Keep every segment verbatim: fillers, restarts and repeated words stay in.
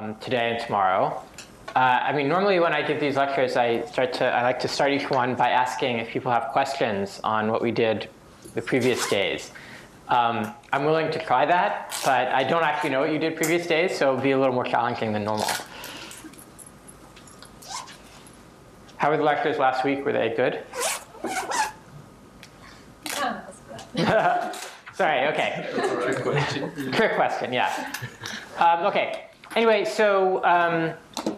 um, today and tomorrow. Uh, I mean, normally when I give these lectures, I start to I like to start each one by asking if people have questions on what we did the previous days. Um, I'm willing to try that, but I don't actually know what you did previous days, so it'll be a little more challenging than normal. How were the lectures last week? Were they good? Sorry, okay. Trick question. Trick question, yeah. Um, okay, anyway, so, um,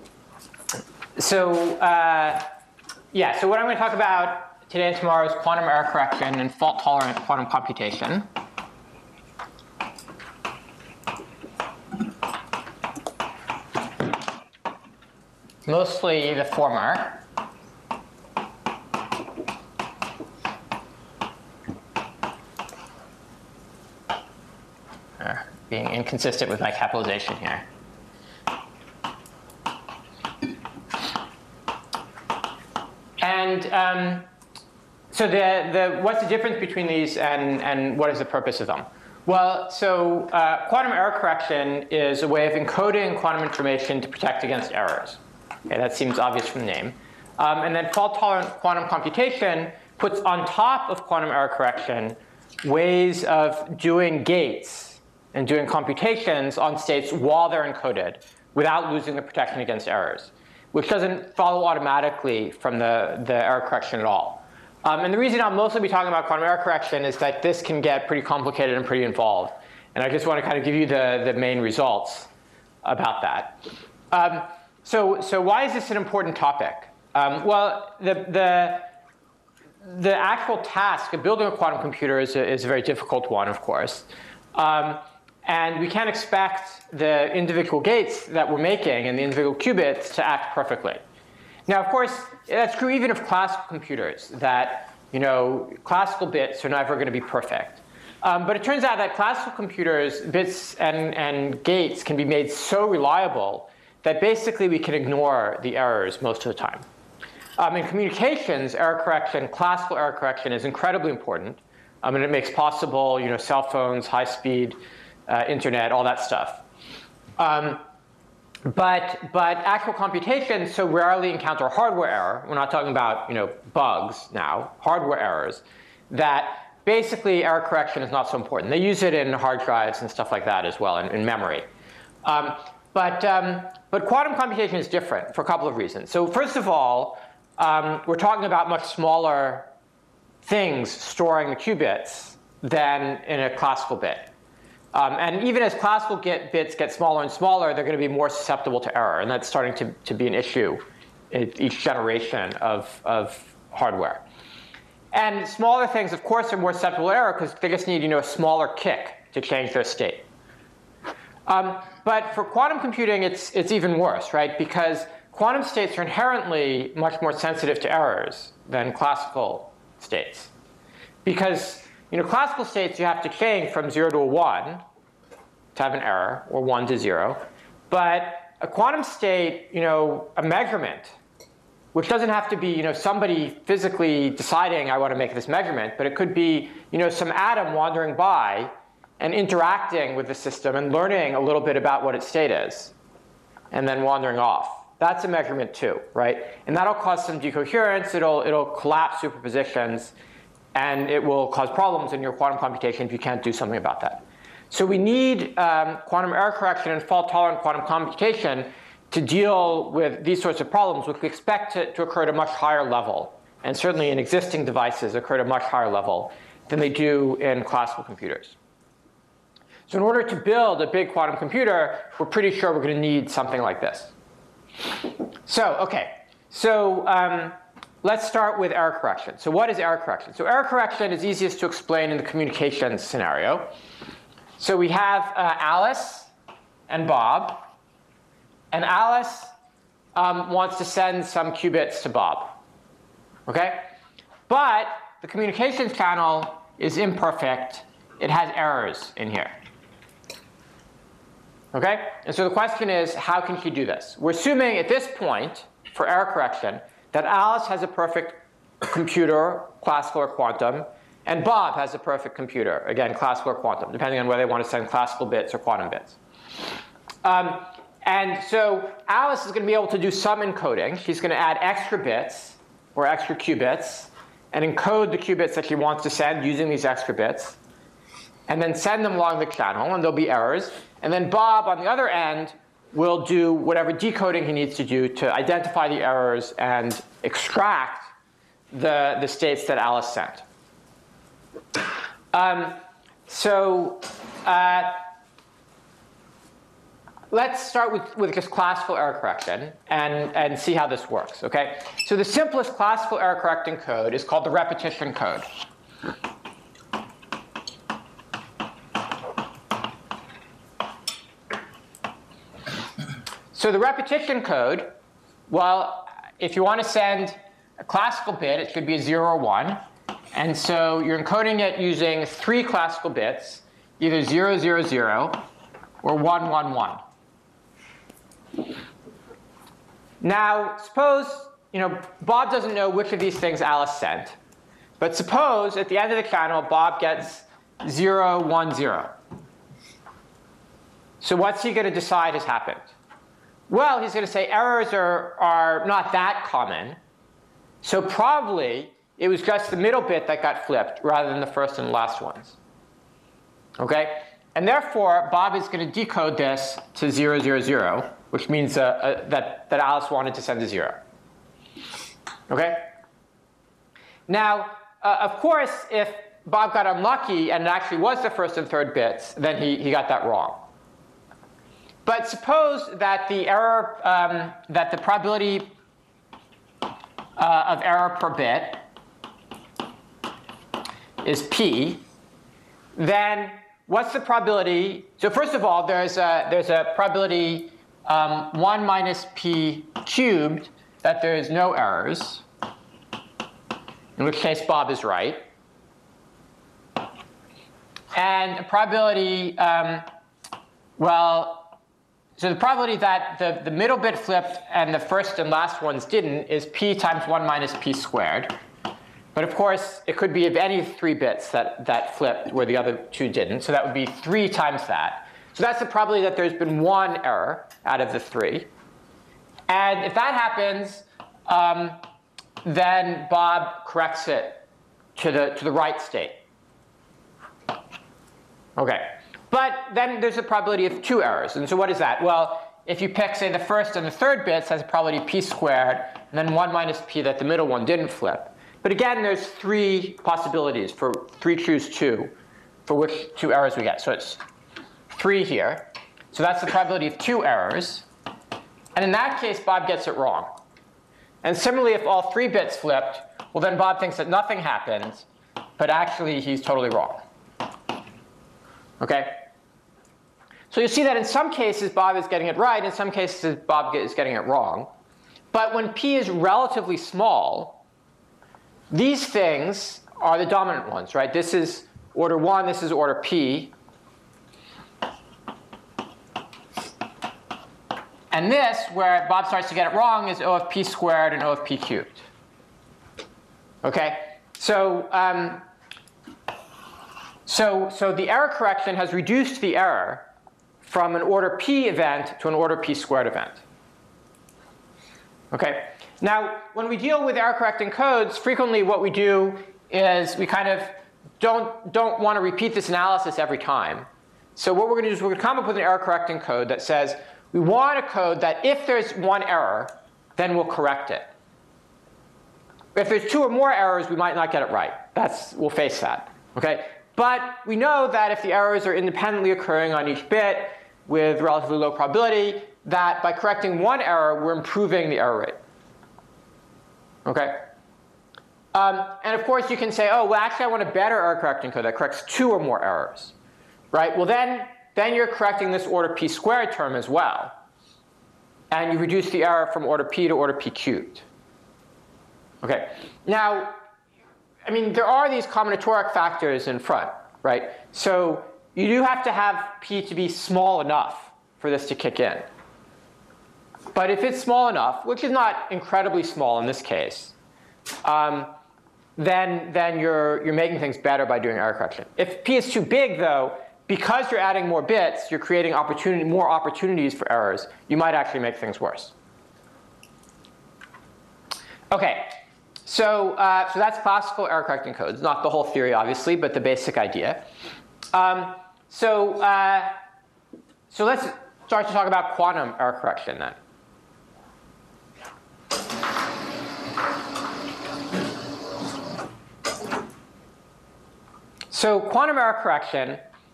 so uh, yeah, so what I'm going to talk about today and tomorrow is quantum error correction and fault-tolerant quantum computation. Mostly the former. Uh, being inconsistent with my capitalization here. And um, so the, the, what's the difference between these and, and what is the purpose of them? Well, so uh, quantum error correction is a way of encoding quantum information to protect against errors. Okay, that seems obvious from the name. Um, and then fault-tolerant quantum computation puts on top of quantum error correction ways of doing gates and doing computations on states while they're encoded without losing the protection against errors, which doesn't follow automatically from the, the error correction at all. Um, and the reason I'll mostly be talking about quantum error correction is that this can get pretty complicated and pretty involved. And I just want to kind of give you the, the main results about that. Um, so, so why is this an important topic? Um, well, the, the, the actual task of building a quantum computer is a, is a very difficult one, of course. Um, And we can't expect the individual gates that we're making and the individual qubits to act perfectly. Now, of course, that's true even of classical computers, that you know, classical bits are never going to be perfect. Um, but it turns out that classical computers, bits and, and gates can be made so reliable that basically we can ignore the errors most of the time. Um, in communications, error correction, classical error correction is incredibly important. Um, and it makes possible you know, cell phones, high speed, Uh, internet, all that stuff. Um, but, but actual computations so rarely encounter hardware error. We're not talking about you know, bugs now, hardware errors, that basically error correction is not so important. They use it in hard drives and stuff like that as well, in, in memory. Um, but, um, but quantum computation is different for a couple of reasons. So first of all, um, we're talking about much smaller things storing the qubits than in a classical bit. Um, and even as classical get bits get smaller and smaller, they're going to be more susceptible to error. And that's starting to, to be an issue in each generation of, of hardware. And smaller things, of course, are more susceptible to error because they just need you know, a smaller kick to change their state. Um, but for quantum computing, it's, it's even worse, right? Because quantum states are inherently much more sensitive to errors than classical states. Because You know, classical states, you have to change from zero to a one to have an error, or one to zero. But a quantum state, you know, a measurement, which doesn't have to be you know, somebody physically deciding I want to make this measurement, but it could be you know, some atom wandering by and interacting with the system and learning a little bit about what its state is, and then wandering off. That's a measurement too, right? And that'll cause some decoherence. It'll, it'll collapse superpositions. And it will cause problems in your quantum computation if you can't do something about that. So we need um, quantum error correction and fault-tolerant quantum computation to deal with these sorts of problems, which we expect to, to occur at a much higher level. And certainly in existing devices occur at a much higher level than they do in classical computers. So in order to build a big quantum computer, we're pretty sure we're going to need something like this. So, OK. So um, let's start with error correction. So what is error correction? So error correction is easiest to explain in the communications scenario. So we have uh, Alice and Bob. And Alice um, wants to send some qubits to Bob. Okay? But the communications channel is imperfect. It has errors in here. Okay? And so the question is, how can she do this? We're assuming at this point, for error correction, that Alice has a perfect computer, classical or quantum, and Bob has a perfect computer, again, classical or quantum, depending on whether they want to send classical bits or quantum bits. Um, And so Alice is going to be able to do some encoding. She's going to add extra bits, or extra qubits, and encode the qubits that she wants to send using these extra bits, and then send them along the channel, and there'll be errors. And then Bob, on the other end, will do whatever decoding he needs to do to identify the errors and extract the, the states that Alice sent. Um, so uh, let's start with, with just classical error correction and, and see how this works, okay? So the simplest classical error correcting code is called the repetition code. So the repetition code, well, if you want to send a classical bit, it should be a zero or one. And so you're encoding it using three classical bits, either zero, zero, zero, or one, one, one. Now, suppose, you know, Bob doesn't know which of these things Alice sent. But suppose at the end of the channel, Bob gets zero, one, zero. So what's he going to decide has happened? Well, he's going to say errors are, are not that common. So probably it was just the middle bit that got flipped rather than the first and last ones. Okay? And therefore, Bob is going to decode this to zero, zero, zero, which means uh, uh, that, that Alice wanted to send a zero. Okay? Now, uh, of course, if Bob got unlucky and it actually was the first and third bits, then he, he got that wrong. But suppose that the error, um, that the probability uh, of error per bit is p, then what's the probability? So first of all, there's a, there's a probability um, one minus p cubed that there is no errors, in which case Bob is right. And a probability, um, well, so the probability that the, the middle bit flipped and the first and last ones didn't is p times one minus p squared. But of course, it could be of any three bits that, that flipped where the other two didn't. So that would be three times that. So that's the probability that there's been one error out of the three. And if that happens, um, then Bob corrects it to the, to the right state. OK. But then there's a probability of two errors. And so what is that? Well, if you pick, say, the first and the third bits, that's a probability p squared, and then one minus p that the middle one didn't flip. But again, there's three possibilities for three choose two, for which two errors we get. So it's three here. So that's the probability of two errors. And in that case, Bob gets it wrong. And similarly, if all three bits flipped, well, then Bob thinks that nothing happened, but actually he's totally wrong. Okay? So you see that in some cases, Bob is getting it right. In some cases, Bob is getting it wrong. But when p is relatively small, these things are the dominant ones, right? This is order one. This is order p. And this, where Bob starts to get it wrong, is O of p squared and O of p cubed. Okay? So, um, so, so the error correction has reduced the error from an order p event to an order p squared event. Okay? Now, when we deal with error correcting codes, frequently what we do is we kind of don't, don't want to repeat this analysis every time. So what we're going to do is we're going to come up with an error correcting code that says we want a code that if there's one error, then we'll correct it. If there's two or more errors, we might not get it right. That's, we'll face that. Okay? But we know that if the errors are independently occurring on each bit with relatively low probability, that by correcting one error, we're improving the error rate. Okay? Um, and of course, you can say, oh, well, actually, I want a better error correcting code that corrects two or more errors. Right? Well, then, then you're correcting this order p squared term as well. And you reduce the error from order p to order p cubed. Okay. Now, I mean, there are these combinatoric factors in front, right? So you do have to have p to be small enough for this to kick in. But if it's small enough, which is not incredibly small in this case, um, then, then you're, you're making things better by doing error correction. If p is too big, though, because you're adding more bits, you're creating opportunity, more opportunities for errors. You might actually make things worse. OK, so, uh, so that's classical error correcting codes. Not the whole theory, obviously, but the basic idea. Um, so, uh, so let's start to talk about quantum error correction then. So quantum error correction,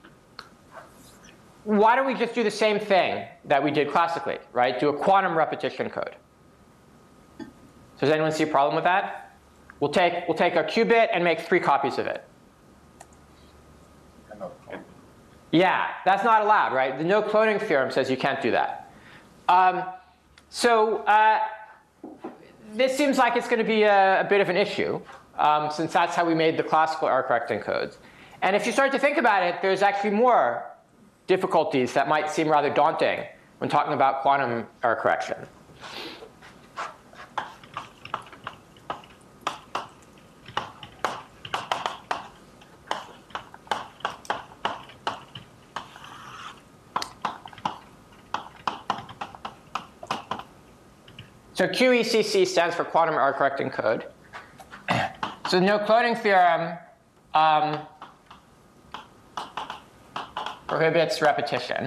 why don't we just do the same thing that we did classically, right? Do a quantum repetition code. So does anyone see a problem with that? We'll take, we'll take a qubit and make three copies of it. Yeah, that's not allowed, right? The no cloning theorem says you can't do that. Um, so uh, this seems like it's going to be a, a bit of an issue, um, since that's how we made the classical error correcting codes. And if you start to think about it, there's actually more difficulties that might seem rather daunting when talking about quantum error correction. So Q E C C stands for quantum error correcting code. So the no cloning theorem um, prohibits repetition.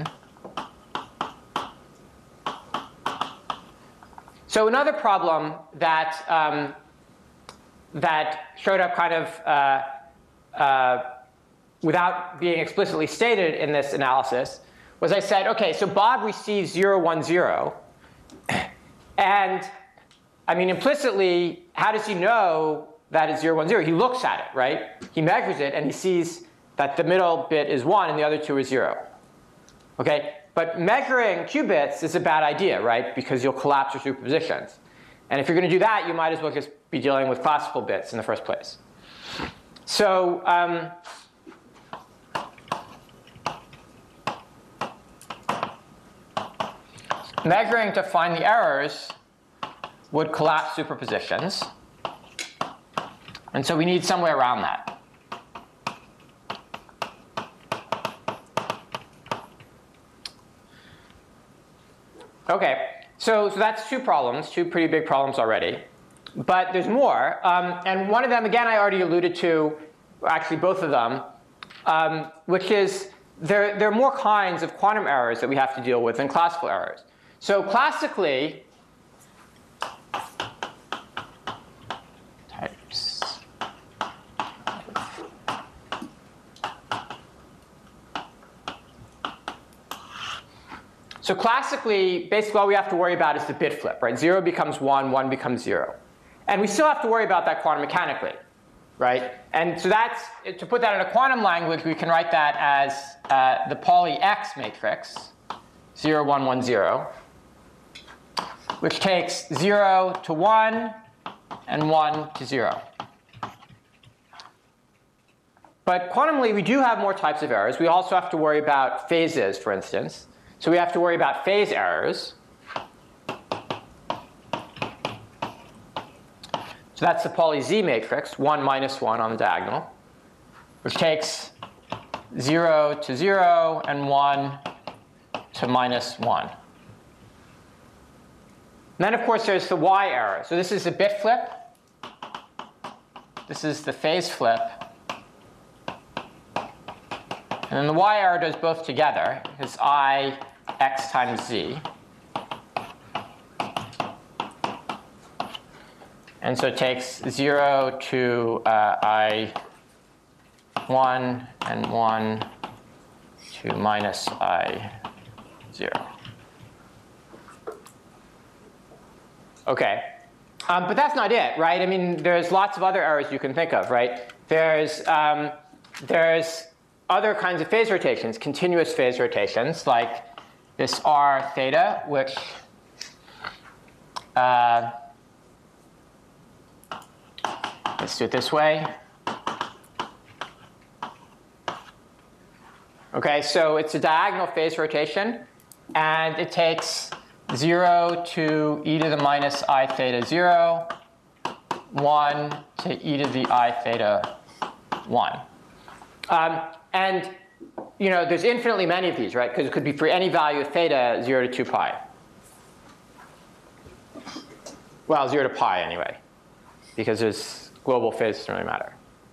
So another problem that um, that showed up kind of uh, uh, without being explicitly stated in this analysis was I said, OK, so Bob receives zero, one, zero. And I mean, implicitly, how does he know that it's zero, one, zero? He looks at it, right? He measures it, and he sees that the middle bit is one and the other two are zero. Okay? But measuring qubits is a bad idea, right? Because you'll collapse your superpositions. And if you're going to do that, you might as well just be dealing with classical bits in the first place. So um, measuring to find the errors would collapse superpositions. And so we need some way around that. OK, so, so that's two problems, two pretty big problems already. But there's more. Um, and one of them, again, I already alluded to, actually both of them, um, which is there, there are more kinds of quantum errors that we have to deal with than classical errors. So classically, types So classically, basically all we have to worry about is the bit flip, right? Zero becomes one, one becomes zero. And we still have to worry about that quantum mechanically, right? And so that's, to put that in a quantum language, we can write that as uh, the Pauli X matrix, zero, one, one, zero, which takes zero to one and one to zero. But quantumly, we do have more types of errors. We also have to worry about phases, for instance. So we have to worry about phase errors. So that's the Pauli Z matrix, one minus one on the diagonal, which takes zero to zero and one to minus one. And then, of course, there's the Y error. So this is the bit flip. This is the phase flip. And then the Y error does both together. It's I x times z. And so it takes zero to uh, I one and one to minus I zero. OK. Um, but that's not it, right? I mean, there's lots of other errors you can think of, right? There's, um, there's other kinds of phase rotations, continuous phase rotations, like this r theta, which uh, let's do it this way. OK, so it's a diagonal phase rotation. And it takes zero to e to the minus I theta zero, one to e to the I theta one. Um, and you know, there's infinitely many of these, right? Because it could be for any value of theta, zero to two pi. Well, zero to pi anyway, because there's global phase doesn't really matter.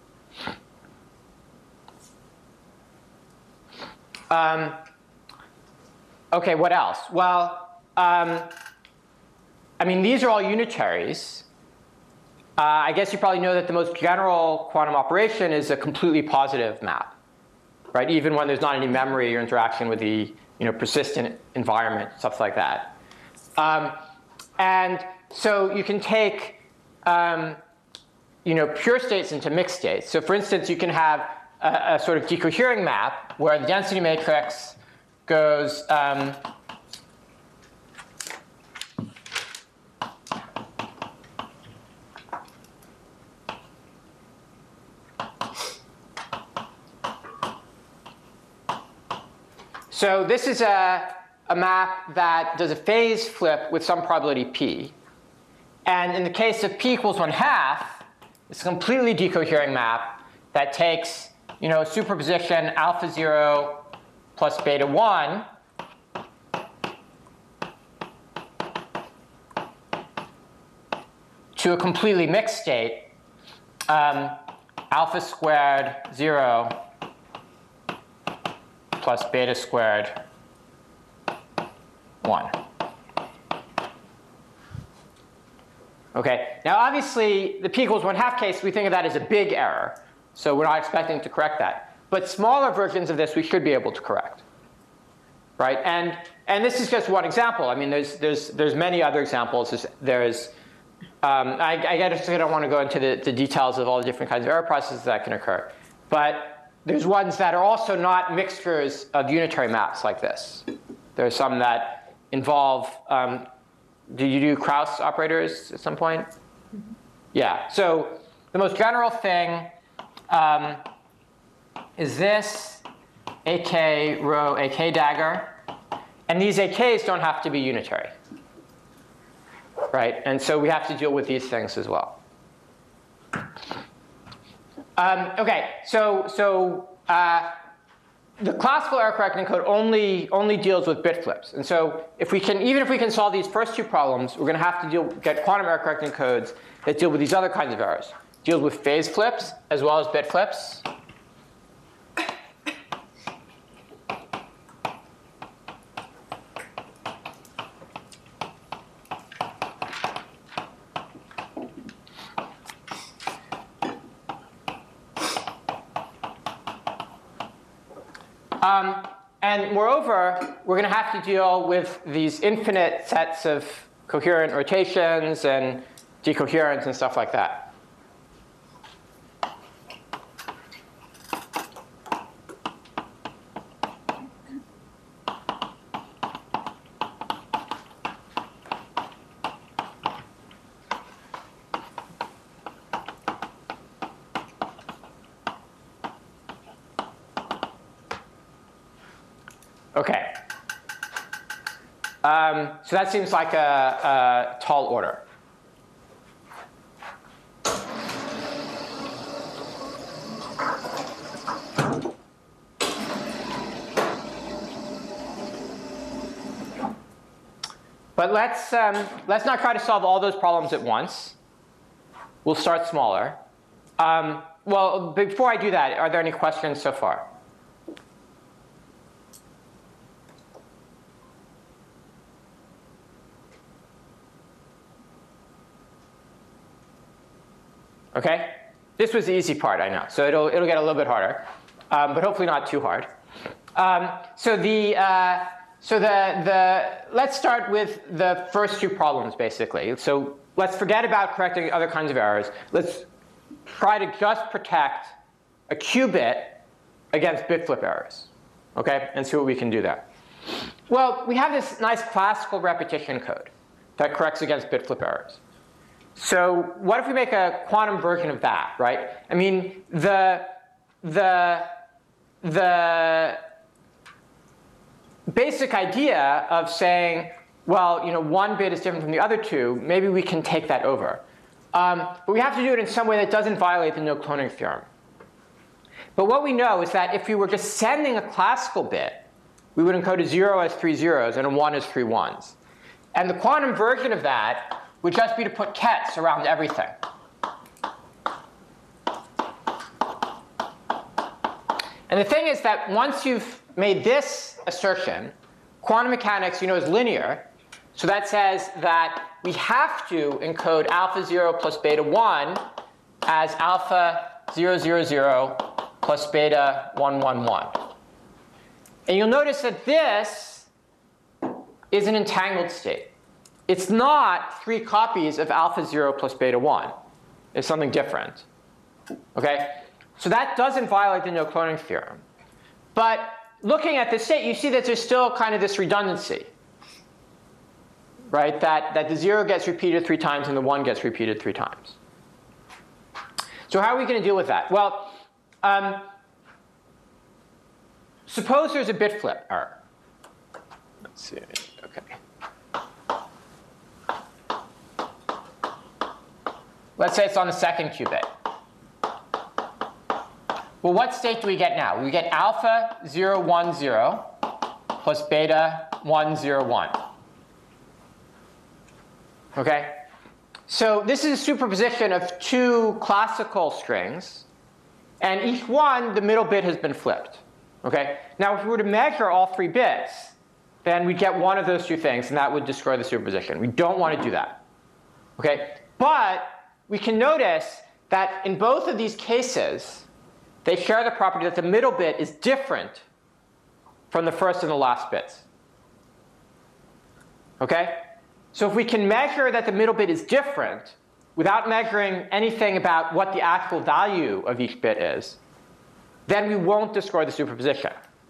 Um, okay, what else? Well, um, I mean, these are all unitaries. Uh, I guess you probably know that the most general quantum operation is a completely positive map, right? Even when there's not any memory or interaction with the you know, persistent environment, stuff like that. Um, and so you can take um, you know, pure states into mixed states. So for instance, you can have a, a sort of decohering map where the density matrix goes um, so this is a, a map that does a phase flip with some probability p. And in the case of p equals one half, it's a completely decohering map that takes you know, superposition alpha zero plus beta one to a completely mixed state, um, alpha squared zero plus beta squared one. Okay, now obviously the p equals one half case, we think of that as a big error. So we're not expecting to correct that. But smaller versions of this we should be able to correct. Right? And, and this is just one example. I mean, there's, there's, there's many other examples. There's, there's um, I, I guess I don't want to go into the, the details of all the different kinds of error processes that can occur. But there's ones that are also not mixtures of unitary maps like this. There are some that involve, um, do you do Krauss operators at some point? Mm-hmm. Yeah. So the most general thing um, is this A K rho A K dagger. And these A Ks don't have to be unitary. Right? And so we have to deal with these things as well. Um, OK, so, so uh, the classical error correcting code only, only deals with bit flips. And so if we can, even if we can solve these first two problems, we're going to have to deal, get quantum error correcting codes that deal with these other kinds of errors. Deals with phase flips as well as bit flips. Um, and moreover, we're going to have to deal with these infinite sets of coherent rotations and decoherence and stuff like that. OK. Um, so that seems like a, a tall order. But let's, um, let's not try to solve all those problems at once. We'll start smaller. Um, well, before I do that, are there any questions so far? OK? This was the easy part, I know. So it'll, it'll get a little bit harder, um, but hopefully not too hard. Um, so the, uh, so the, the, let's start with the first two problems, basically. So let's forget about correcting other kinds of errors. Let's try to just protect a qubit against bit flip errors, OK? And see what we can do there. Well, we have this nice classical repetition code that corrects against bit flip errors. So what if we make a quantum version of that, right? I mean, the, the, the basic idea of saying, well, you know, one bit is different from the other two, maybe we can take that over. Um, but we have to do it in some way that doesn't violate the no cloning theorem. But what we know is that if we were just sending a classical bit, we would encode a zero as three zeros and a one as three ones. And the quantum version of that would just be to put kets around everything. And the thing is that once you've made this assertion, quantum mechanics, you know, is linear. So that says that we have to encode alpha zero plus beta one as alpha zero zero zero plus beta one one one. And you'll notice that this is an entangled state. It's not three copies of alpha zero plus beta one. It's something different. Okay? So that doesn't violate the no cloning theorem. But looking at this state, you see that there's still kind of this redundancy. Right? That, that the zero gets repeated three times and the one gets repeated three times. So how are we going to deal with that? Well, um, suppose there's a bit flip error. Let's see. Okay. Let's say it's on the second qubit. Well, what state do we get now? We get alpha zero one zero plus beta one zero one. Okay? So this is a superposition of two classical strings. And each one, the middle bit has been flipped. Okay? Now, if we were to measure all three bits, then we'd get one of those two things, and that would destroy the superposition. We don't want to do that. Okay? But we can notice that in both of these cases, they share the property that the middle bit is different from the first and the last bits. Okay? So if we can measure that the middle bit is different without measuring anything about what the actual value of each bit is, then we won't destroy the superposition.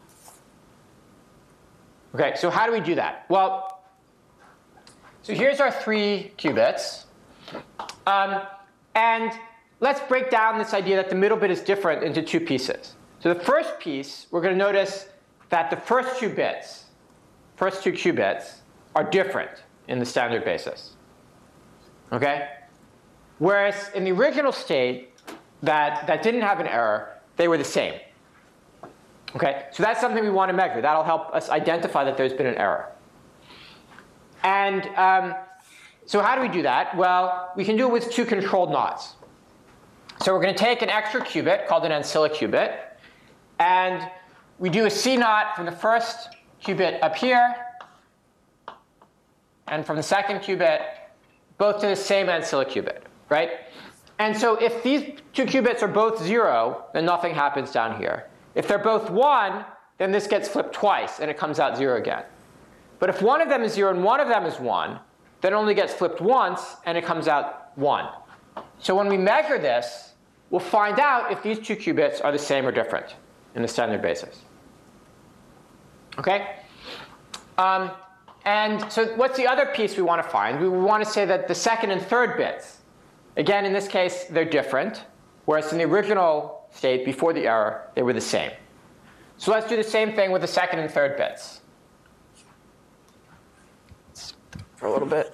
Okay, so how do we do that? Well, so here's our three qubits. Um, and let's break down this idea that the middle bit is different into two pieces. So the first piece, we're going to notice that the first two bits, first two qubits, are different in the standard basis. Okay? Whereas in the original state that, that didn't have an error, they were the same. Okay? So that's something we want to measure. That'll help us identify that there's been an error. And um, so how do we do that? Well, we can do it with two controlled knots. So we're going to take an extra qubit called an ancilla qubit, and we do a C naught from the first qubit up here, and from the second qubit, both to the same ancilla qubit, right? And so if these two qubits are both zero, then nothing happens down here. If they're both one, then this gets flipped twice, and it comes out zero again. But if one of them is zero and one of them is one, then it only gets flipped once, and it comes out one. So when we measure this, we'll find out if these two qubits are the same or different in the standard basis. Okay? Um, and so what's the other piece we want to find? We want to say that the second and third bits, again, in this case, they're different, whereas in the original state, before the error, they were the same. So let's do the same thing with the second and third bits. For a little bit.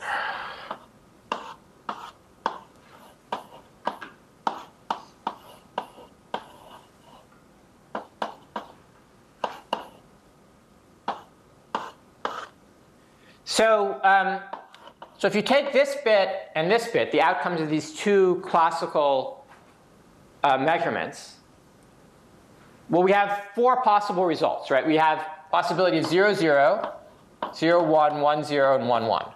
So, um, so if you take this bit and this bit, the outcomes of these two classical uh, measurements, well, we have four possible results, right? We have possibility of zero, zero, zero, one, one, zero, and one, one.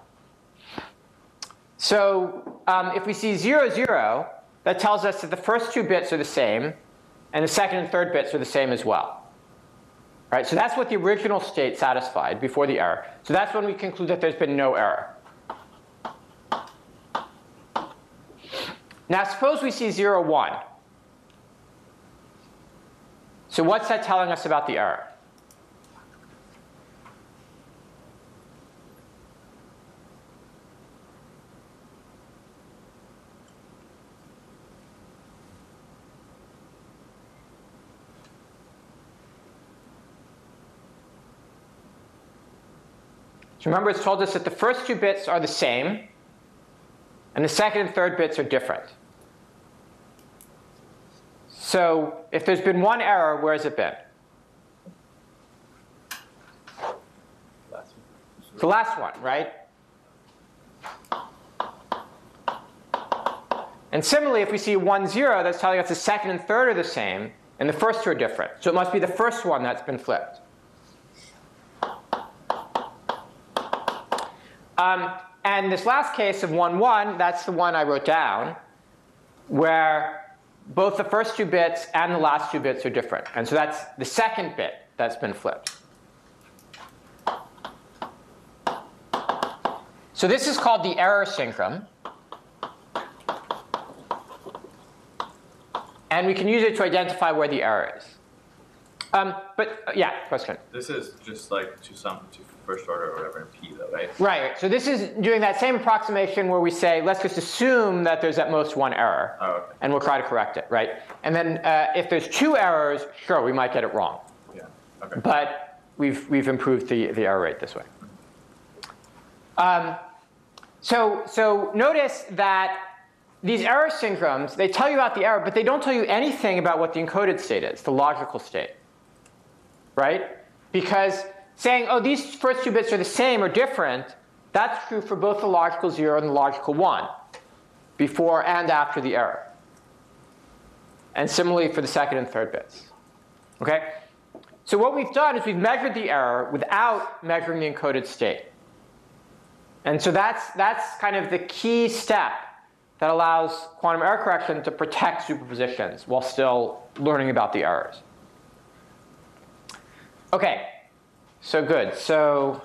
So um, if we see zero, zero, that tells us that the first two bits are the same, and the second and third bits are the same as well. Right, so that's what the original state satisfied before the error. So that's when we conclude that there's been no error. Now suppose we see zero, one. So what's that telling us about the error? So remember, it's told us that the first two bits are the same, and the second and third bits are different. So if there's been one error, where has it been? The last one, right? And similarly, if we see one, zero, that's telling us the second and third are the same, and the first two are different. So it must be the first one that's been flipped. Um, and this last case of one, one, that's the one I wrote down, where both the first two bits and the last two bits are different. And so that's the second bit that's been flipped. So this is called the error synchron. And we can use it to identify where the error is. Um, but uh, yeah, question. This is just like to some to first order or whatever in P though, right? Right. So this is doing that same approximation where we say, let's just assume that there's at most one error. Oh, okay. And we'll try to correct it, right? And then uh, if there's two errors, sure, we might get it wrong. Yeah. Okay. But we've, we've improved the, the error rate this way. Um, so, so notice that these error synchrons, they tell you about the error, but they don't tell you anything about what the encoded state is, the logical state, right? Because saying, oh, these first two bits are the same or different, that's true for both the logical zero and the logical one, before and after the error. And similarly for the second and third bits. Okay? So what we've done is we've measured the error without measuring the encoded state. And so that's, that's kind of the key step that allows quantum error correction to protect superpositions while still learning about the errors. OK, so good. So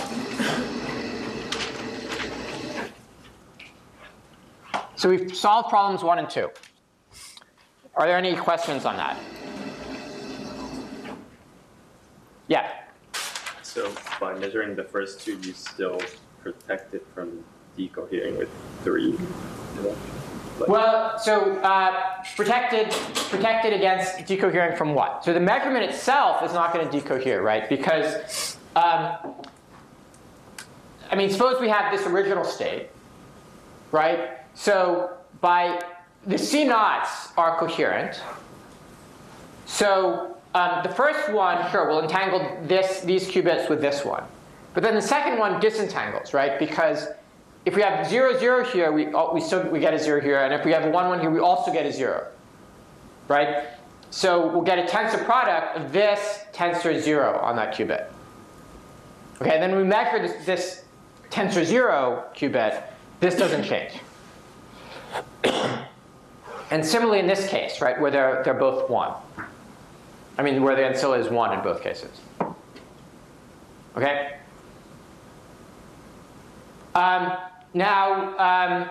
so we've solved problems one and two. Are there any questions on that? Yeah. So by measuring the first two, you still protect it from decohering with three? Like, well, so uh, protected, protected against decohering from what? So the measurement itself is not going to decohere, right? Because, um, I mean, suppose we have this original state, right? So by the C naughts are coherent. So um, the first one, sure, will entangle this, these qubits with this one. But then the second one disentangles, right? Because if we have zero, zero here, we, we still we get a zero here. And if we have a one, one here, we also get a zero, right? So we'll get a tensor product of this tensor zero on that qubit. OK, and then we measure this, this tensor zero qubit. This doesn't change. And similarly in this case, right, where they're, they're both one. I mean, where the ancilla is one in both cases. OK? Um, now, um,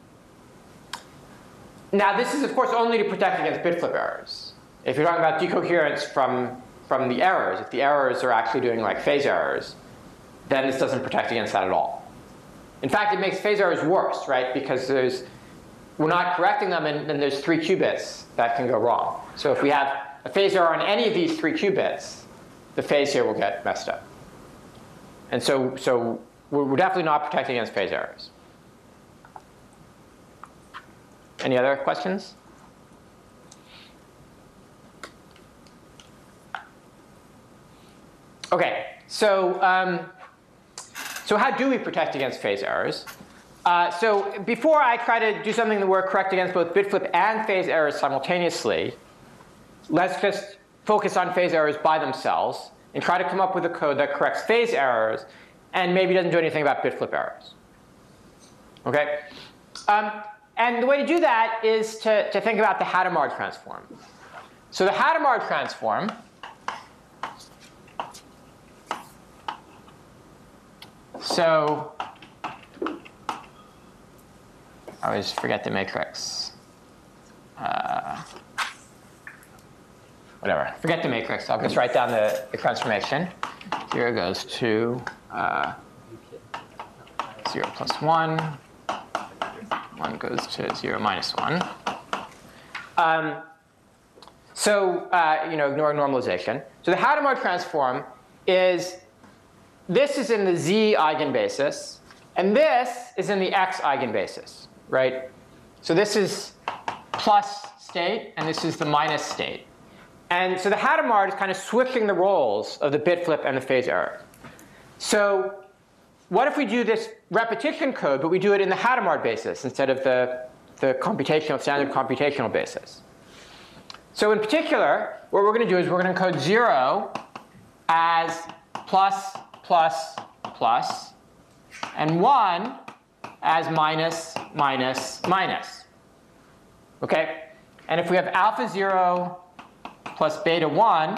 now, this is, of course, only to protect against bit flip errors. If you're talking about decoherence from, from the errors, if the errors are actually doing like phase errors, then this doesn't protect against that at all. In fact, it makes phase errors worse, right? Because there's, we're not correcting them, and then there's three qubits that can go wrong. So if we have a phase error on any of these three qubits, the phase here will get messed up. And so, so we're definitely not protecting against phase errors. Any other questions? OK, so, um, so how do we protect against phase errors? Uh, so before I try to do something that we're correct against both bit flip and phase errors simultaneously, let's just focus on phase errors by themselves and try to come up with a code that corrects phase errors and maybe doesn't do anything about bit flip errors. OK? Um, and the way to do that is to, to think about the Hadamard transform. So the Hadamard transform so I always forget the matrix. Uh, whatever, forget the matrix. I'll just write down the, the transformation. Zero goes to uh, zero plus one. One goes to zero minus one. Um, so uh, you know, ignore normalization. So the Hadamard transform is, this is in the Z eigenbasis, and this is in the X eigenbasis, right? So this is plus state, and this is the minus state. And so the Hadamard is kind of switching the roles of the bit flip and the phase error. So what if we do this repetition code, but we do it in the Hadamard basis instead of the, the computational, standard computational basis? So in particular, what we're going to do is we're going to encode zero as plus, plus, plus, and one as minus, minus, minus. Okay? And if we have alpha zero plus beta one,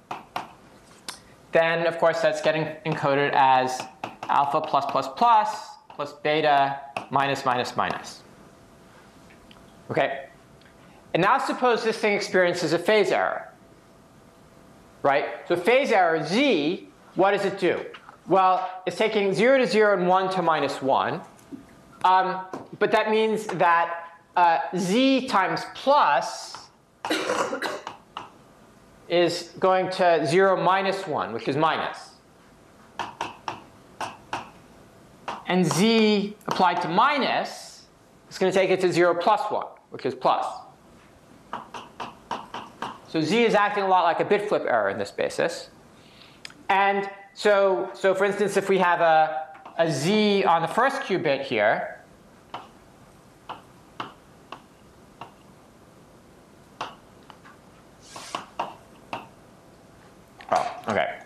then of course that's getting encoded as alpha plus plus plus plus beta minus minus minus. Okay? And now suppose this thing experiences a phase error. Right? So phase error z, what does it do? Well, it's taking zero to zero and one to minus one. Um, but that means that uh, z times plus is going to zero minus one, which is minus. And z applied to minus is going to take it to zero plus one, which is plus. So z is acting a lot like a bit flip error in this basis. And so, so for instance, if we have a, a z on the first qubit here, oh, okay.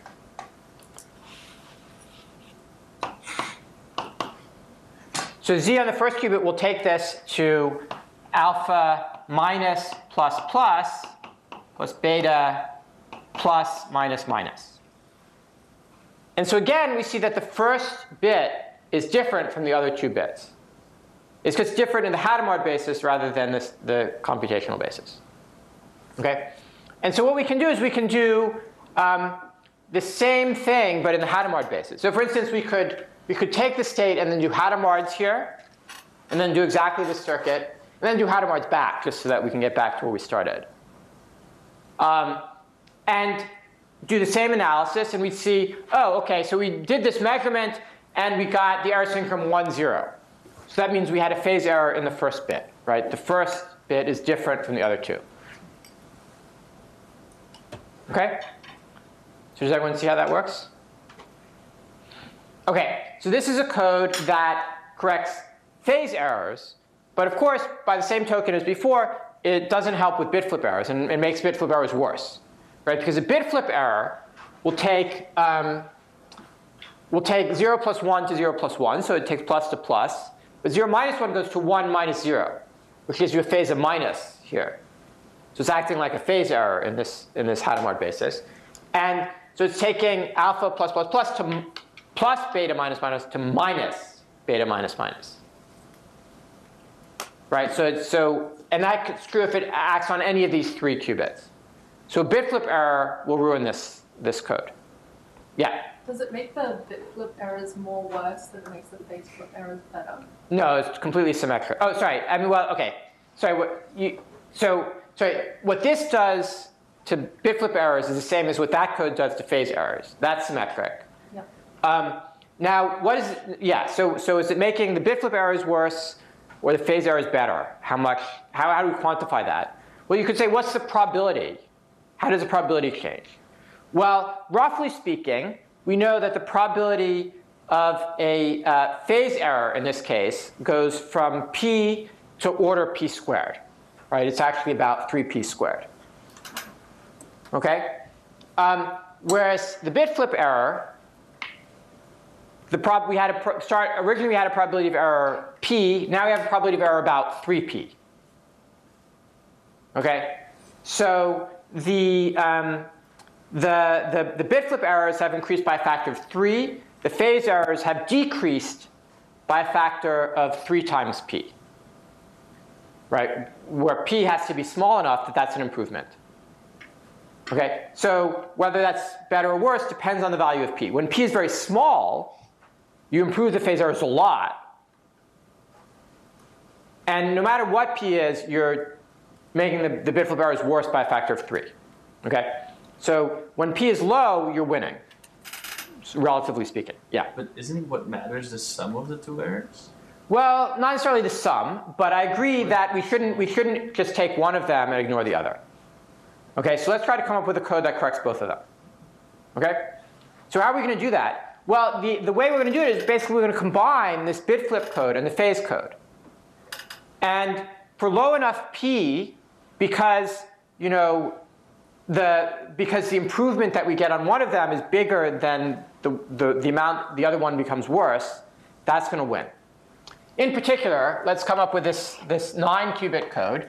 So z on the first qubit will take this to alpha minus plus plus plus beta plus minus minus. And so again, we see that the first bit is different from the other two bits. It's just different in the Hadamard basis rather than this, the computational basis. Okay? And so what we can do is we can do um, the same thing, but in the Hadamard basis. So for instance, we could, we could take the state and then do Hadamards here, and then do exactly this circuit, and then do Hadamards back, just so that we can get back to where we started. Um, and do the same analysis, and we'd see, oh, OK, so we did this measurement, and we got the error synchrome one, zero. So that means we had a phase error in the first bit. Right? The first bit is different from the other two. OK? So does everyone see how that works? OK, so this is a code that corrects phase errors. But of course, by the same token as before, it doesn't help with bit flip errors, and it makes bit flip errors worse. Right? Because a bit flip error will take, um, will take zero plus one to zero plus one, so it takes plus to plus. But zero minus one goes to one minus zero, which gives you a phase of minus here. So it's acting like a phase error in this, in this Hadamard basis. And so it's taking alpha plus plus plus to plus beta minus minus to minus beta minus minus. Right? So, it's, so and that's true if it acts on any of these three qubits. So a bit flip error will ruin this, this code. Yeah? Does it make the bit flip errors more worse than it makes the phase flip errors better? No, it's completely symmetric. Oh, sorry. I mean, well, OK. Sorry. What you, so, sorry. What this does to bit flip errors is the same as what that code does to phase errors. That's symmetric. Yep. Um, now, what is it? Yeah. So, so is it making the bit flip errors worse or the phase errors better? How much? How, how do we quantify that? Well, you could say, what's the probability? How does the probability change? Well, roughly speaking, we know that the probability of a uh, phase error in this case goes from p to order p squared. Right? It's actually about three p squared. Okay? Um, whereas the bit flip error, the prob we had a pro start originally we had a probability of error p. Now we have a probability of error about three p. Okay? So the, um, the, the, the bit flip errors have increased by a factor of three. The phase errors have decreased by a factor of three times p. Right? Where p has to be small enough that that's an improvement. Okay? So whether that's better or worse depends on the value of p. When p is very small, you improve the phase errors a lot. And no matter what p is, you're making the, the bit flip errors worse by a factor of three. Okay? So when p is low, you're winning, relatively speaking. Yeah? But isn't what matters the sum of the two errors? Well, not necessarily the sum, but I agree that we shouldn't, we shouldn't just take one of them and ignore the other. Okay, so let's try to come up with a code that corrects both of them. Okay? So how are we going to do that? Well, the, the way we're going to do it is basically we're going to combine this bit flip code and the phase code. And for low enough p, because, you know, the, because the improvement that we get on one of them is bigger than the, the, the amount the other one becomes worse, that's going to win. In particular, let's come up with this, this nine qubit code.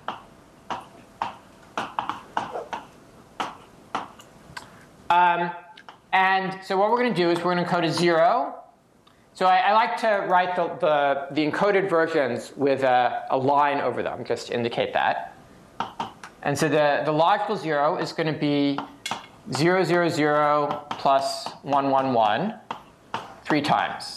Um, and so what we're going to do is we're going to encode a zero. So I, I like to write the, the, the encoded versions with a, a line over them, just to indicate that. And so the, the logical zero is going to be zero, zero, zero plus one, one, one three times.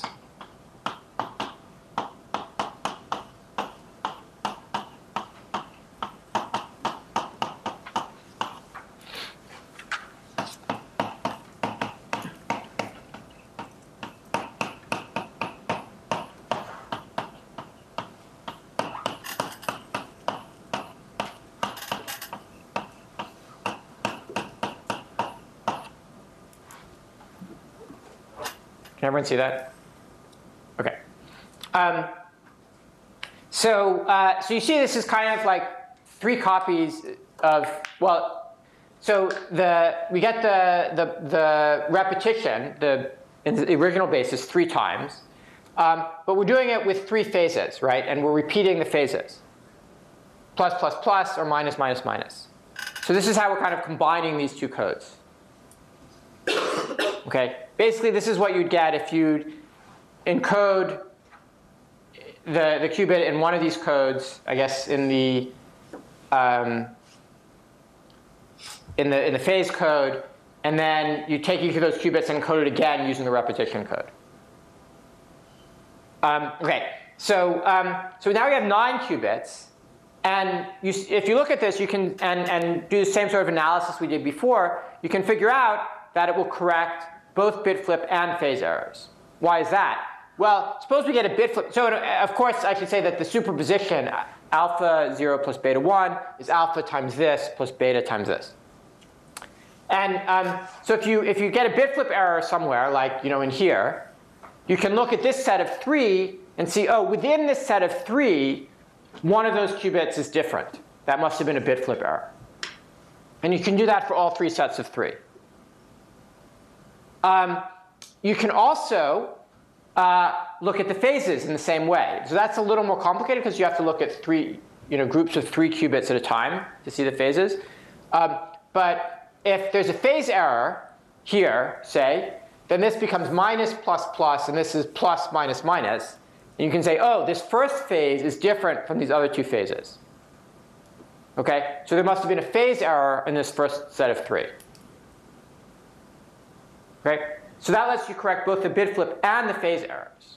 Can everyone see that? Okay. Um, so, uh, so you see this is kind of like three copies of, well, so the, we get the, the, the repetition, the, in the original basis three times, um, but we're doing it with three phases, right? And we're repeating the phases. Plus, plus, plus, or minus, minus, minus. So this is how we're kind of combining these two codes. Okay, basically this is what you'd get if you encode the, the qubit in one of these codes, I guess in the, um, in the, in the phase code, and then you take each of those qubits and encode it again using the repetition code. Um, okay, so, um, so now we have nine qubits, and you, if you look at this, you can, and, and do the same sort of analysis we did before, you can figure out that it will correct both bit flip and phase errors. Why is that? Well, suppose we get a bit flip. So of course, I should say that the superposition, alpha zero plus beta one, is alpha times this plus beta times this. And um, so if you, if you get a bit flip error somewhere, like you know in here, you can look at this set of three and see, oh, within this set of three, one of those qubits is different. That must have been a bit flip error. And you can do that for all three sets of three. Um, you can also uh, look at the phases in the same way. So that's a little more complicated because you have to look at three, you know, groups of three qubits at a time to see the phases. Um, but if there's a phase error here, say, then this becomes minus plus plus, and this is plus minus minus. And you can say, oh, this first phase is different from these other two phases. Okay, so there must have been a phase error in this first set of three. Okay? So that lets you correct both the bit flip and the phase errors.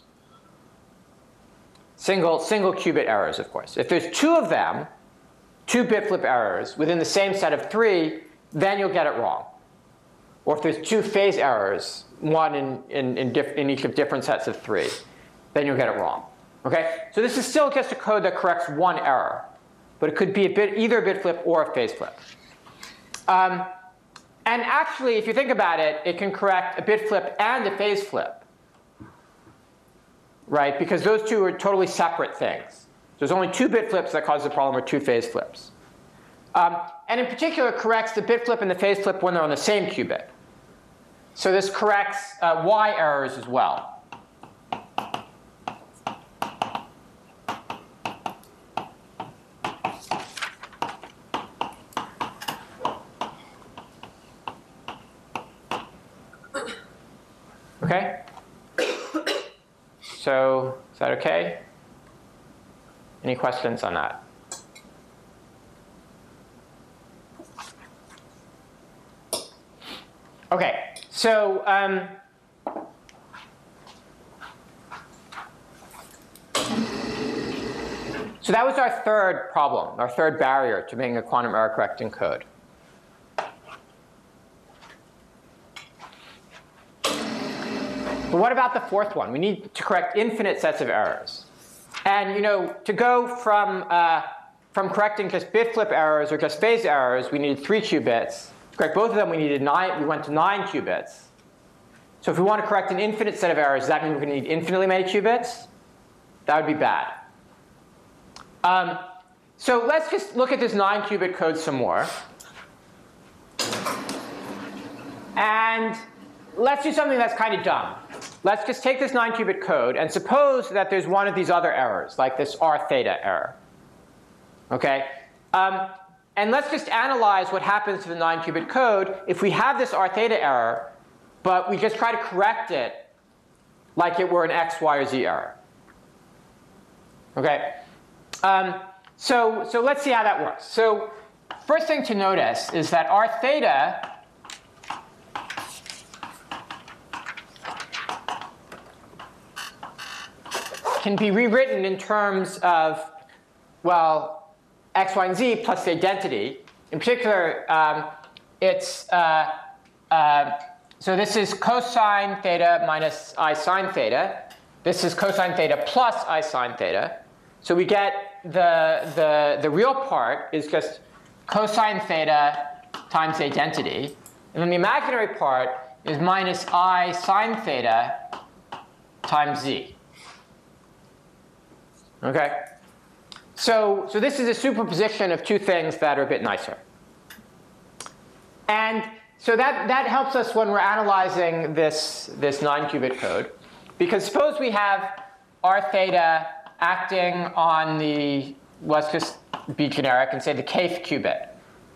Single, single qubit errors, of course. If there's two of them, two bit flip errors within the same set of three, then you'll get it wrong. Or if there's two phase errors, one in, in, in, diff, in each of different sets of three, then you'll get it wrong. Okay? So this is still just a code that corrects one error. But it could be a bit, either a bit flip or a phase flip. Um, And actually, if you think about it, it can correct a bit flip and a phase flip, right? Because those two are totally separate things. There's only two bit flips that cause the problem, or two phase flips. Um, and in particular, it corrects the bit flip and the phase flip when they're on the same qubit. So this corrects uh, Y errors as well. Okay? So is that okay? Any questions on that? Okay, so um, so that was our third problem, our third barrier to making a quantum error correcting code. But what about the fourth one? We need to correct infinite sets of errors. And you know, to go from, uh, from correcting just bit flip errors or just phase errors, we needed three qubits. To correct both of them, we needed nine, we went to nine qubits. So if we want to correct an infinite set of errors, does that mean we're going to need infinitely many qubits? That would be bad. Um, so let's just look at this nine qubit code some more. And let's do something that's kind of dumb. Let's just take this nine qubit code and suppose that there's one of these other errors, like this R theta error. Okay? Um, and let's just analyze what happens to the nine qubit code if we have this R theta error, but we just try to correct it like it were an X, Y, or Z error. Okay? Um, so, so let's see how that works. So first thing to notice is that R theta can be rewritten in terms of, well, X, Y, and Z plus the identity. In particular, um, it's, uh, uh, so this is cosine theta minus I sine theta. This is cosine theta plus I sine theta. So we get the, the, the real part is just cosine theta times the identity. And then the imaginary part is minus I sine theta times Z. Okay? So, so this is a superposition of two things that are a bit nicer. And so that, that helps us when we're analyzing this, this nine qubit code. Because suppose we have R theta acting on the, let's just be generic and say the kth qubit.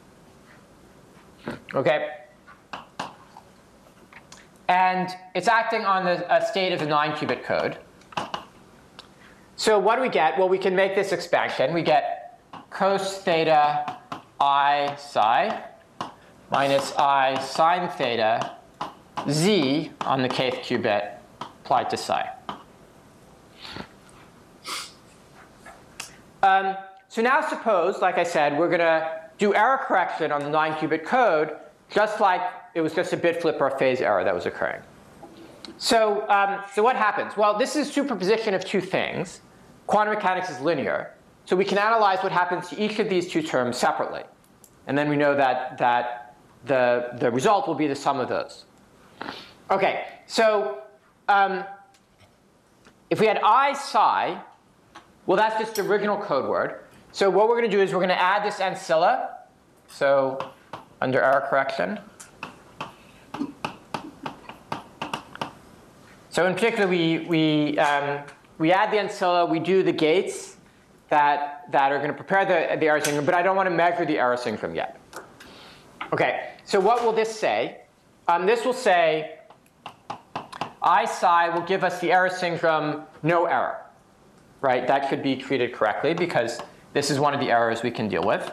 Okay? And it's acting on the a state of the nine qubit code. So what do we get? Well, we can make this expansion. We get cos theta I psi minus I sine theta Z on the kth qubit applied to psi. Um, so now suppose, like I said, we're going to do error correction on the nine qubit code just like it was just a bit flip or a phase error that was occurring. So, um, so what happens? Well, this is superposition of two things. Quantum mechanics is linear. So we can analyze what happens to each of these two terms separately. And then we know that, that the, the result will be the sum of those. OK, so um, if we had I psi, well, that's just the original code word. So what we're going to do is we're going to add this ancilla. So under error correction. So in particular, we, we, um, we add the ancilla. We do the gates that, that are going to prepare the, the error syndrome. But I don't want to measure the error syndrome yet. OK, so what will this say? Um, this will say I psi will give us the error syndrome no error. Right? That should be treated correctly because this is one of the errors we can deal with.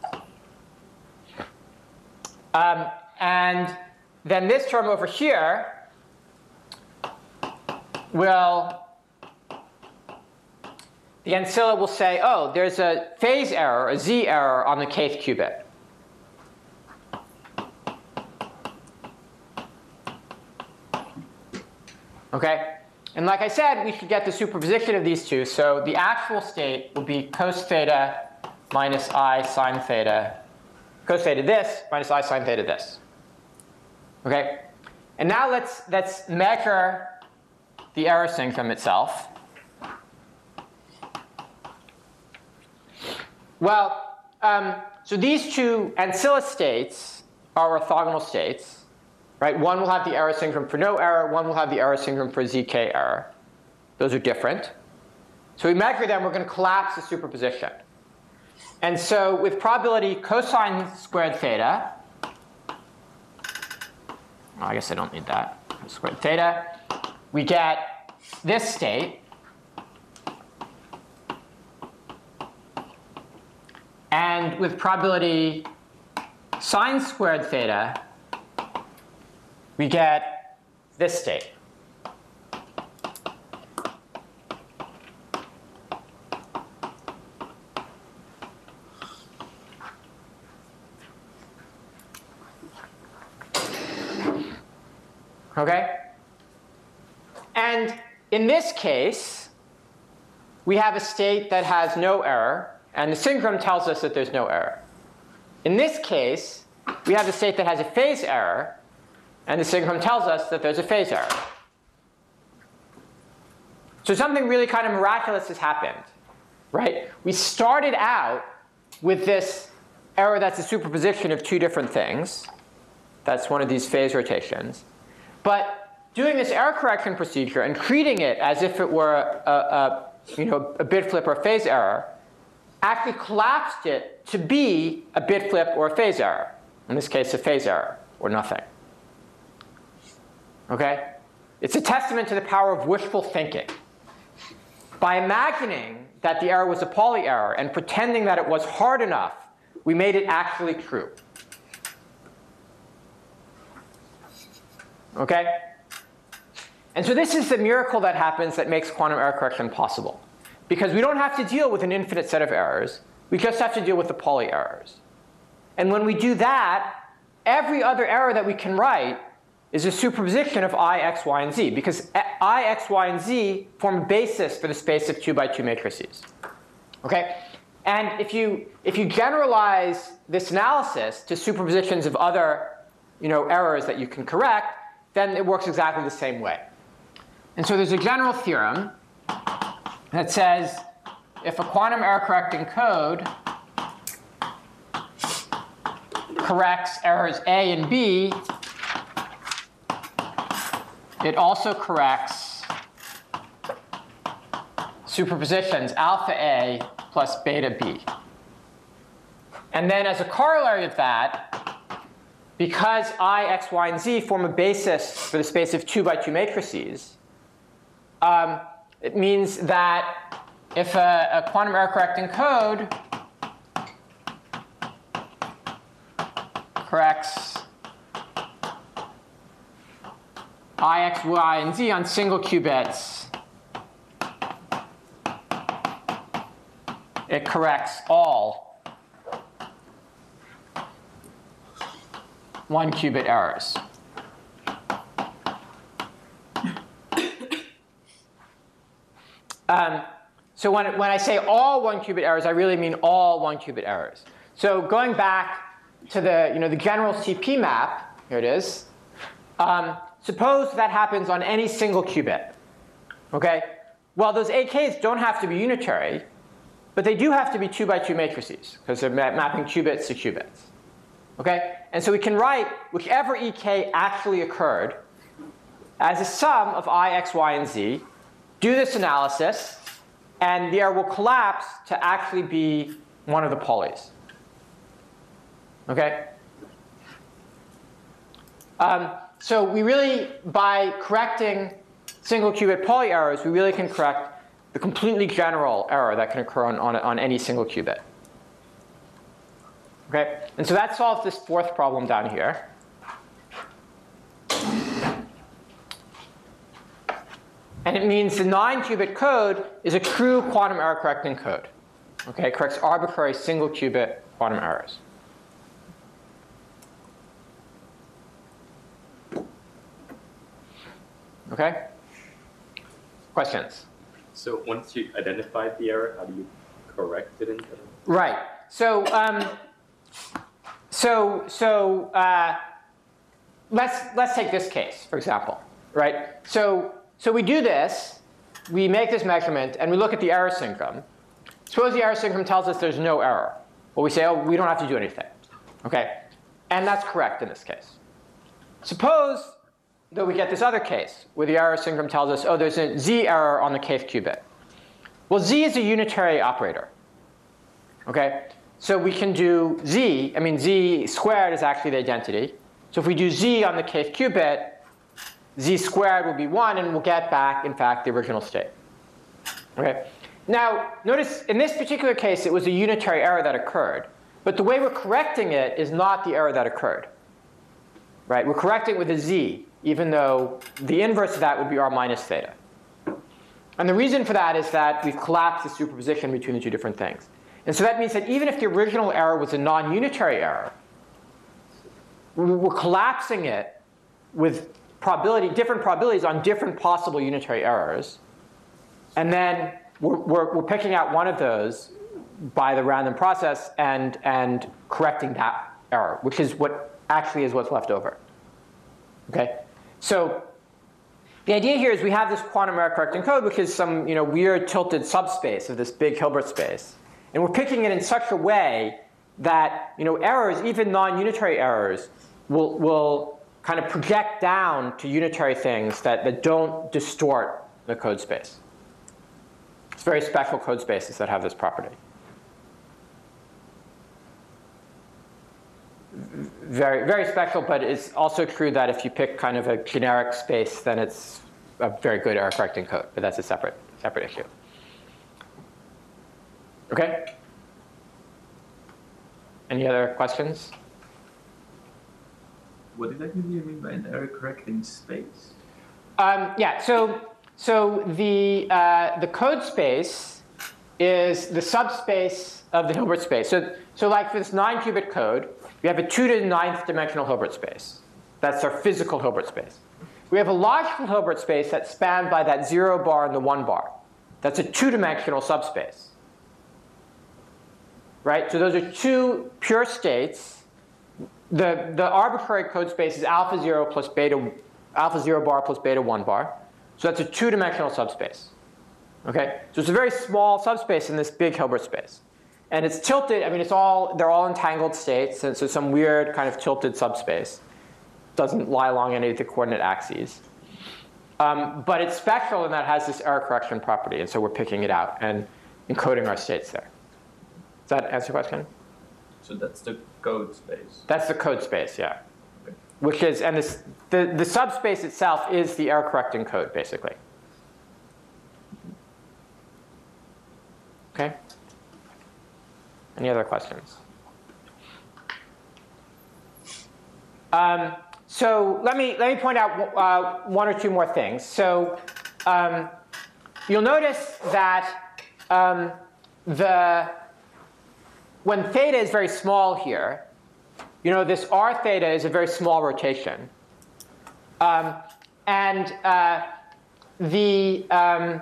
Um, and then this term over here will, the ancilla will say, oh, there's a phase error, a Z error on the kth qubit. Okay? And like I said, we should get the superposition of these two. So the actual state will be cos theta minus I sine theta, cos theta this minus I sine theta this. Okay? And now let's, let's measure the error syndrome itself. Well, um, so these two ancilla states are orthogonal states. Right? One will have the error syndrome for no error. One will have the error syndrome for Z K error. Those are different. So we measure them. We're going to collapse the superposition. And so with probability cosine squared theta, oh, I guess I don't need that, squared theta, we get this state. And with probability sine squared theta, we get this state. Okay? And in this case, we have a state that has no error, and the synchrome tells us that there's no error. In this case, we have a state that has a phase error, and the synchrome tells us that there's a phase error. So something really kind of miraculous has happened, right? We started out with this error that's a superposition of two different things. That's one of these phase rotations. But doing this error correction procedure and treating it as if it were a, a, you know, a bit flip or a phase error actually collapsed it to be a bit flip or a phase error. In this case, a phase error, or nothing. Okay? It's a testament to the power of wishful thinking. By imagining that the error was a Pauli error and pretending that it was hard enough, we made it actually true. Okay? And so this is the miracle that happens that makes quantum error correction possible. Because we don't have to deal with an infinite set of errors. We just have to deal with the Pauli errors. And when we do that, every other error that we can write is a superposition of I, X, Y, and Z. Because I, X, Y, and Z form a basis for the space of two by two matrices. Okay? And if you, if you generalize this analysis to superpositions of other, you know, errors that you can correct, then it works exactly the same way. And so there's a general theorem that says if a quantum error correcting code corrects errors A and B, it also corrects superpositions alpha A plus beta B. And then as a corollary of that, because I, X, Y, and Z form a basis for the space of two by two matrices, um, it means that if a, a quantum error correcting code corrects I, X, Y, and Z on single qubits, it corrects all one qubit errors. Um, so when, when I say all one qubit errors, I really mean all one qubit errors. So going back to the, you know, the general C P map, here it is. Um, suppose that happens on any single qubit. Okay? Well, those A Ks don't have to be unitary, but they do have to be two by two matrices, because they're ma mapping qubits to qubits. Okay? And so we can write whichever E K actually occurred as a sum of I, X, Y, and Z, do this analysis, and the error will collapse to actually be one of the Paulis. Okay? Um, so we really, by correcting single qubit Pauli errors, we really can correct the completely general error that can occur on, on, on any single qubit. Okay? And so that solves this fourth problem down here. And it means the nine qubit code is a true quantum error correcting code. Okay? It corrects arbitrary single qubit quantum errors. Okay? Questions? So once you identified the error, how do you correct it in general? Right. So, um, so, so uh, let's let's take this case, for example. Right. So, so we do this. We make this measurement, and we look at the error synchrome. Suppose the error synchrome tells us there's no error. Well, we say, oh, we don't have to do anything. Okay. And that's correct in this case. Suppose though we get this other case where the error synchrome tells us, oh, there's a Z error on the kth qubit. Well, Z is a unitary operator. Okay? So we can do Z. I mean, Z squared is actually the identity. So if we do Z on the kth qubit, Z squared will be one, and we'll get back, in fact, the original state. Okay? Now, notice in this particular case, it was a unitary error that occurred. But the way we're correcting it is not the error that occurred. Right? We're correcting it with a Z, even though the inverse of that would be R minus theta. And the reason for that is that we've collapsed the superposition between the two different things. And so that means that even if the original error was a non-unitary error, we're collapsing it with probability, different probabilities on different possible unitary errors. And then we're, we're, we're picking out one of those by the random process and, and correcting that error, which is what actually is what's left over. Okay? So the idea here is we have this quantum error correcting code, which is some you know, weird tilted subspace of this big Hilbert space. And we're picking it in such a way that you know, errors, even non-unitary errors, will, will kind of project down to unitary things that, that don't distort the code space. It's very special code spaces that have this property. Very, very special, but it's also true that if you pick kind of a generic space, then it's a very good error correcting code, but that's a separate, separate issue. Okay? Any other questions? What exactly do you mean by an error correcting space? Um, yeah, so, so the, uh, the code space is the subspace of the Hilbert space. So, so like for this nine qubit code, we have a two to the ninth dimensional Hilbert space. That's our physical Hilbert space. We have a logical Hilbert space that's spanned by that zero bar and the one bar. That's a two-dimensional subspace. Right? So those are two pure states. The, the arbitrary code space is alpha zero plus beta, alpha zero bar plus beta one bar. So that's a two-dimensional subspace. Okay? So it's a very small subspace in this big Hilbert space. And it's tilted, I mean, it's all, they're all entangled states, and so some weird kind of tilted subspace. Doesn't lie along any of the coordinate axes. Um, but it's special in that it has this error correction property, and so we're picking it out and encoding our states there. Does that answer your question? So that's the code space. That's the code space, yeah. Okay. Which is, and this, the, the subspace itself is the error correcting code, basically. Okay? Any other questions? Um, so let me, let me point out uh, one or two more things. So um, you'll notice that um, the, when theta is very small here, you know, this r theta is a very small rotation. Um, and uh, the, um,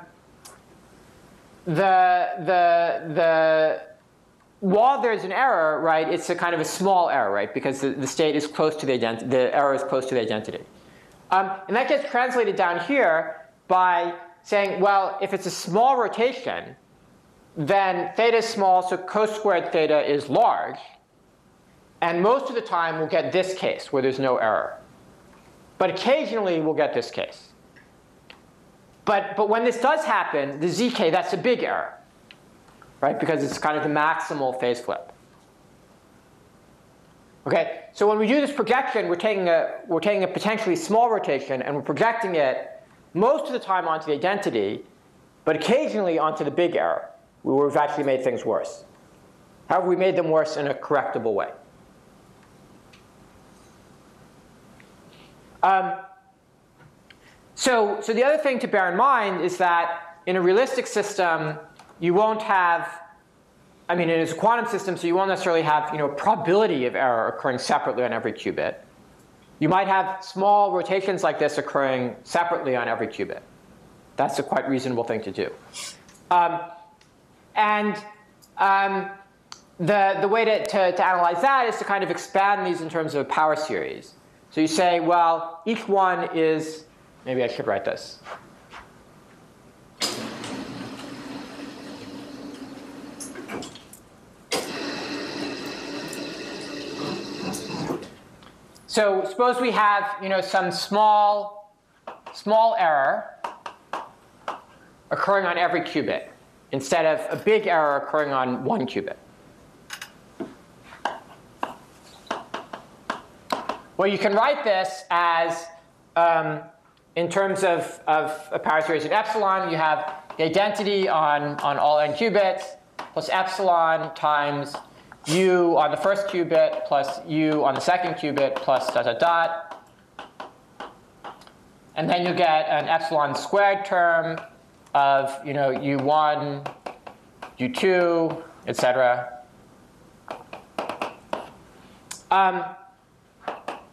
the, the, the, while there's an error, right, it's a kind of a small error, right, because the, the state is close to the identity, the error is close to the identity. Um, and that gets translated down here by saying, well, if it's a small rotation, then theta is small, so cosquared theta is large. And most of the time, we'll get this case where there's no error. But occasionally, we'll get this case. But, but when this does happen, the zk, that's a big error. Right? Because it's kind of the maximal phase flip. Okay, so when we do this projection, we're taking a, we're taking a potentially small rotation, and we're projecting it most of the time onto the identity, but occasionally onto the big error, where we've actually made things worse. However, we made them worse in a correctable way. Um, so, so the other thing to bear in mind is that in a realistic system, you won't have, I mean, it is a quantum system, so you won't necessarily have, you know, probability of error occurring separately on every qubit. You might have small rotations like this occurring separately on every qubit. That's a quite reasonable thing to do. Um, and um, the, the way to, to, to analyze that is to kind of expand these in terms of a power series. So you say, well, each one is, maybe I should write this. So suppose we have, you know, some small, small error occurring on every qubit instead of a big error occurring on one qubit. Well, you can write this as, um, in terms of, of a power series at epsilon, you have the identity on, on all n qubits plus epsilon times u on the first qubit plus u on the second qubit plus dot, dot, dot. And then you get an epsilon squared term of, you know, u one, u two, et cetera. Um,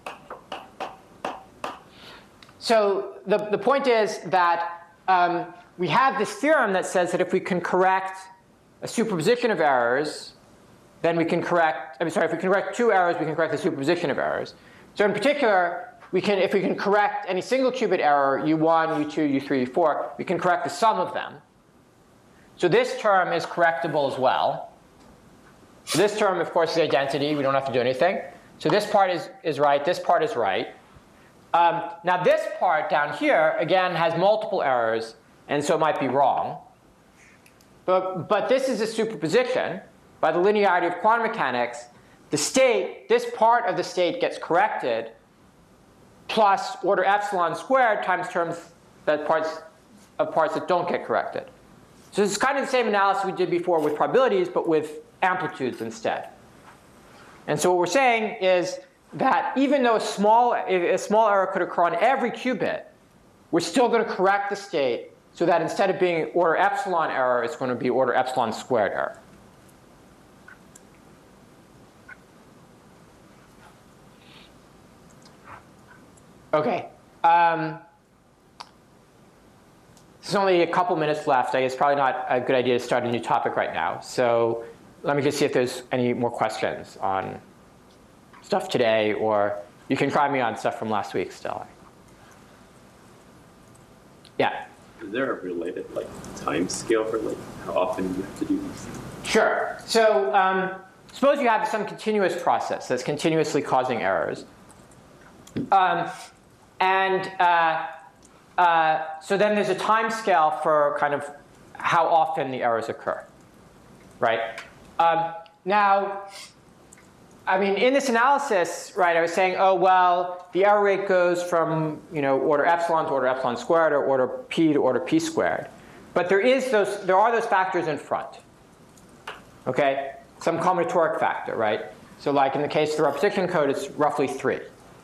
so the, the point is that um, we have this theorem that says that if we can correct a superposition of errors, then we can correct, I'm sorry, if we can correct two errors, we can correct the superposition of errors. So in particular, we can, if we can correct any single qubit error, U one, U two, U three, U four, we can correct the sum of them. So this term is correctable as well. So this term, of course, is identity. We don't have to do anything. So this part is, is right. This part is right. Um, now this part down here, again, has multiple errors, and so it might be wrong. But, but this is a superposition. By the linearity of quantum mechanics, the state, this part of the state gets corrected, plus order epsilon squared times terms that parts of parts that don't get corrected. So this is kind of the same analysis we did before with probabilities, but with amplitudes instead. And so what we're saying is that even though a small, a small error could occur on every qubit, we're still going to correct the state so that instead of being order epsilon error, it's going to be order epsilon squared error. OK. Um, there's only a couple minutes left. I guess it's probably not a good idea to start a new topic right now. So let me just see if there's any more questions on stuff today, or you can try me on stuff from last week still. Yeah? Is there a related like time scale for like how often you have to do these? Sure. So um, suppose you have some continuous process that's continuously causing errors. Um, and uh, uh, so then there's a time scale for kind of how often the errors occur, right? Um, now, I mean, in this analysis, right, I was saying, oh, well, the error rate goes from, you know, order epsilon to order epsilon squared, or order p to order p squared. But there is those, there are those factors in front, okay? Some combinatoric factor, right? So like in the case of the repetition code, it's roughly three.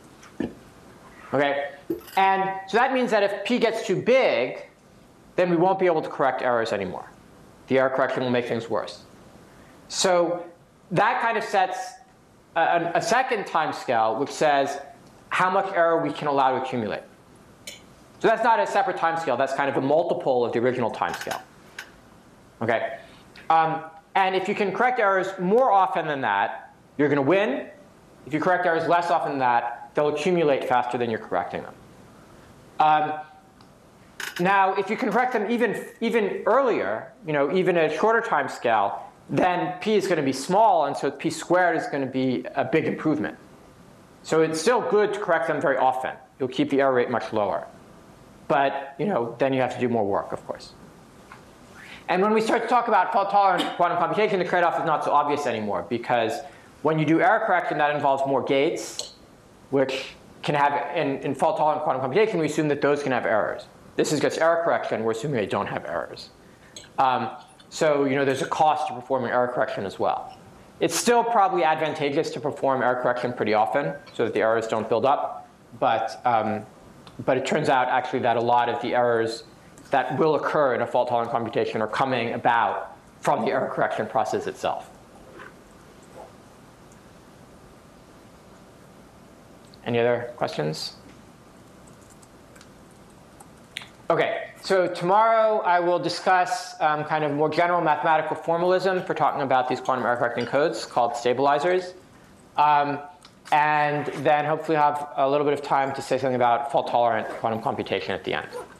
Okay, and so that means that if p gets too big, then we won't be able to correct errors anymore. The error correction will make things worse. So that kind of sets a, a second time scale, which says how much error we can allow to accumulate. So that's not a separate time scale. That's kind of a multiple of the original time scale. Okay, um, and if you can correct errors more often than that, you're going to win. If you correct errors less often than that, they'll accumulate faster than you're correcting them. Um, now, if you can correct them even, even earlier, you know, even at a shorter time scale, then p is going to be small, and so p squared is going to be a big improvement. So it's still good to correct them very often. You'll keep the error rate much lower. But you know, then you have to do more work, of course. And when we start to talk about fault-tolerant quantum computation, the trade-off is not so obvious anymore, because when you do error correction, that involves more gates, which can have, in, in fault-tolerant quantum computation, we assume that those can have errors. This is just error correction. We're assuming they don't have errors. Um, so you know, there's a cost to performing error correction as well. It's still probably advantageous to perform error correction pretty often so that the errors don't build up. But, um, but it turns out actually that a lot of the errors that will occur in a fault-tolerant computation are coming about from the error correction process itself. Any other questions? OK, so tomorrow I will discuss um, kind of more general mathematical formalism for talking about these quantum error correcting codes called stabilizers. Um, and then hopefully have a little bit of time to say something about fault-tolerant quantum computation at the end.